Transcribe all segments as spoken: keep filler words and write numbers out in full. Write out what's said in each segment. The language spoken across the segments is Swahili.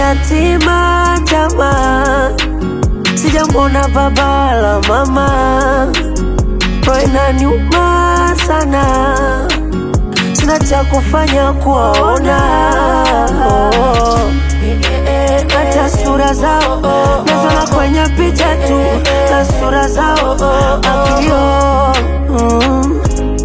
yatima jamaa, sijamwona baba wala mama. Roho inaniuma sana, sina cha kufanya kuwaona. oh. Hata sura zao naziona kwenye picha tu, na sura zao akilio. mm.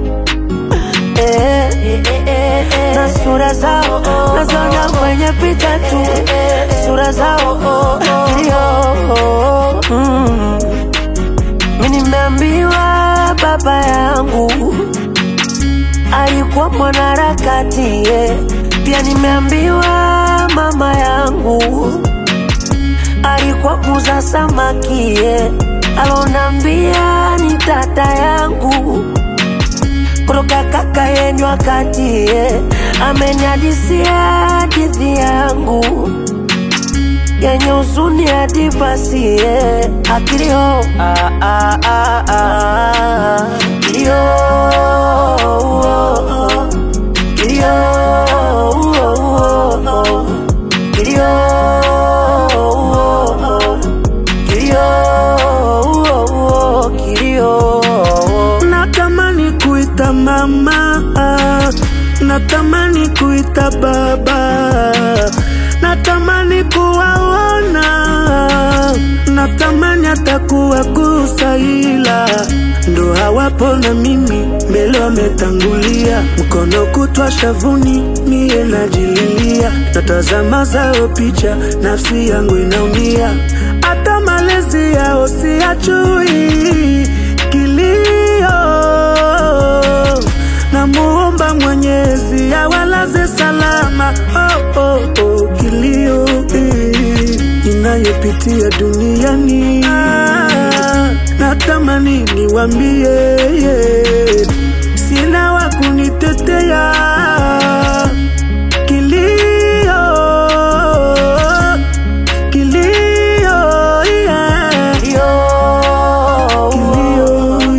Na sura zao naziona kwenye picha tu, sura zao akilio. mm. Mimi nimeambiwa baba yangu alikuwa mwanaharakati, yeah. Pia nimeambiwa mama yangu alikuwa muuza samaki, yeah. Alonambia ni tata yangu kutoka kaka yenu wakati, yeah. Ameniadisia hadithi yangu yenye huzuni hadi basi, yeah. Akilio ah ah ah ah Kilio Kilio Kilio Kilio Kilio. Natamani kuita mama, natamani kuita baba, natamani kuwaona, natamani hata kuwagusa, ila ndo hawapo na mimi mbele wametangulia. Mkono kutwa shavuni mie najililia, natazama zao picha nafsi yangu inaumia. Hata malezi yao siyajui, kilio namuomba Mwenyezi awalaze salama. oh, oh, oh, kilio eh, inayopitia duniani. ah, natamani niwambie, yeah. Sina wa kunitetea, kilio kilio yeah. Kilio Kilio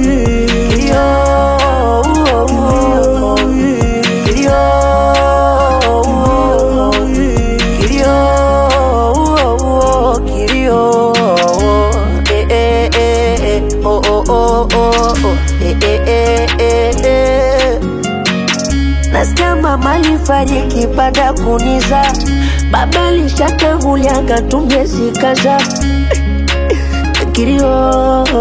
Nasikia mama alifariki baada kuniza, baba alishatangulia katumie sikaza. Kilio